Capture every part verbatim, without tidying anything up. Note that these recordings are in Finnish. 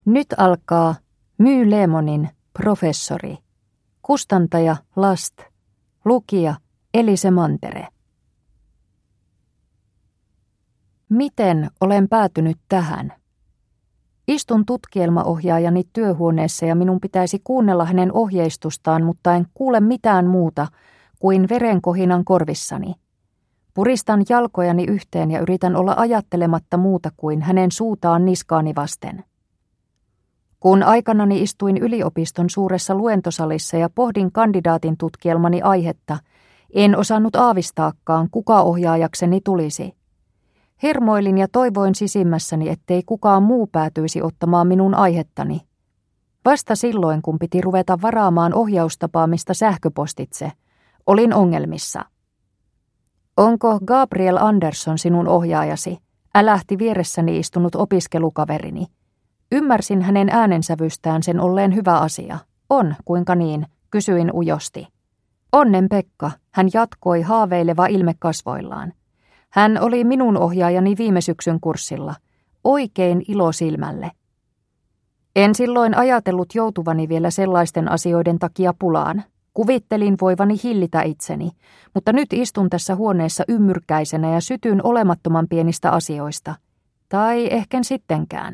Nyt alkaa My Lemonin professori. Kustantaja Last. Lukija Elise Mantere. Miten olen päätynyt tähän? Istun tutkielmaohjaajani työhuoneessa ja minun pitäisi kuunnella hänen ohjeistustaan, mutta en kuule mitään muuta kuin verenkohinan korvissani. Puristan jalkojani yhteen ja yritän olla ajattelematta muuta kuin hänen suutaan niskaani vasten. Kun aikanani istuin yliopiston suuressa luentosalissa ja pohdin kandidaatin tutkielmani aihetta, en osannut aavistaakaan, kuka ohjaajakseni tulisi. Hermoilin ja toivoin sisimmässäni, ettei kukaan muu päätyisi ottamaan minun aihettani. Vasta silloin, kun piti ruveta varaamaan ohjaustapaamista sähköpostitse, olin ongelmissa. Onko Gabriel Andersson sinun ohjaajasi? Älähti vieressäni istunut opiskelukaverini. Ymmärsin hänen äänensävystään sen olleen hyvä asia. On, kuinka niin, kysyin ujosti. Onnen Pekka, hän jatkoi haaveileva ilme kasvoillaan. Hän oli minun ohjaajani viime syksyn kurssilla. Oikein ilo silmälle. En silloin ajatellut joutuvani vielä sellaisten asioiden takia pulaan. Kuvittelin voivani hillitä itseni, mutta nyt istun tässä huoneessa ymmyrkäisenä ja sytyn olemattoman pienistä asioista. Tai ehken sittenkään.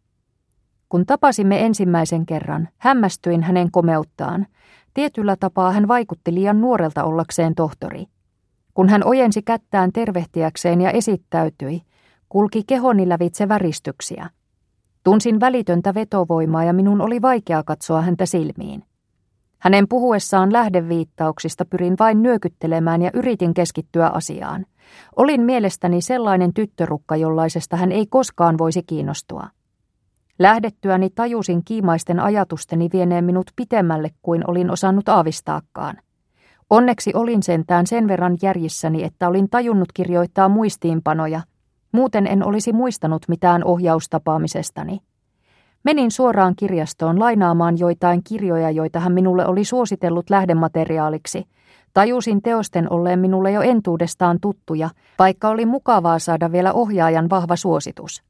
Kun tapasimme ensimmäisen kerran, hämmästyin hänen komeuttaan. Tietyllä tapaa hän vaikutti liian nuorelta ollakseen tohtori. Kun hän ojensi kättään tervehtiäkseen ja esittäytyi, kulki kehoni lävitse väristyksiä. Tunsin välitöntä vetovoimaa ja minun oli vaikea katsoa häntä silmiin. Hänen puhuessaan lähdeviittauksista pyrin vain nyökyttelemään ja yritin keskittyä asiaan. Olin mielestäni sellainen tyttörukka, jollaisesta hän ei koskaan voisi kiinnostua. Lähdettyäni tajusin kiimaisten ajatusteni vieneen minut pitemmälle kuin olin osannut aavistaakaan. Onneksi olin sentään sen verran järjissäni, että olin tajunnut kirjoittaa muistiinpanoja. Muuten en olisi muistanut mitään ohjaustapaamisestani. Menin suoraan kirjastoon lainaamaan joitain kirjoja, joita hän minulle oli suositellut lähdemateriaaliksi. Tajusin teosten olleen minulle jo entuudestaan tuttuja, vaikka oli mukavaa saada vielä ohjaajan vahva suositus.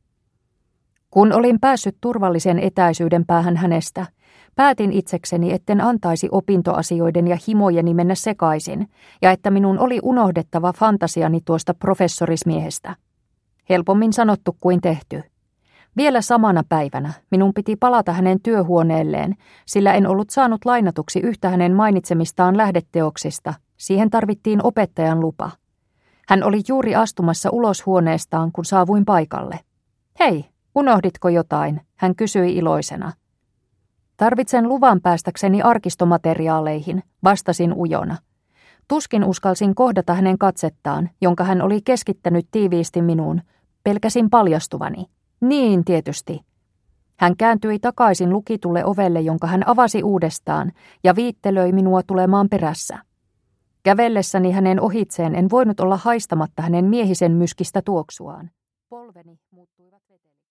Kun olin päässyt turvallisen etäisyyden päähän hänestä, päätin itsekseni, etten antaisi opintoasioiden ja himojeni mennä sekaisin, ja että minun oli unohdettava fantasiani tuosta professorismiehestä. Helpommin sanottu kuin tehty. Vielä samana päivänä minun piti palata hänen työhuoneelleen, sillä en ollut saanut lainatuksi yhtä hänen mainitsemistaan lähdeteoksista. Siihen tarvittiin opettajan lupa. Hän oli juuri astumassa ulos huoneestaan, kun saavuin paikalle. Hei, unohditko jotain? Hän kysyi iloisena. Tarvitsen luvan päästäkseni arkistomateriaaleihin, vastasin ujona. Tuskin uskalsin kohdata hänen katsettaan, jonka hän oli keskittänyt tiiviisti minuun. Pelkäsin paljastuvani. Niin, tietysti. Hän kääntyi takaisin lukitulle ovelle, jonka hän avasi uudestaan, ja viittelöi minua tulemaan perässä. Kävellessäni hänen ohitseen en voinut olla haistamatta hänen miehisen myskistä tuoksuaan. Polveni muuttuivat veteliksi.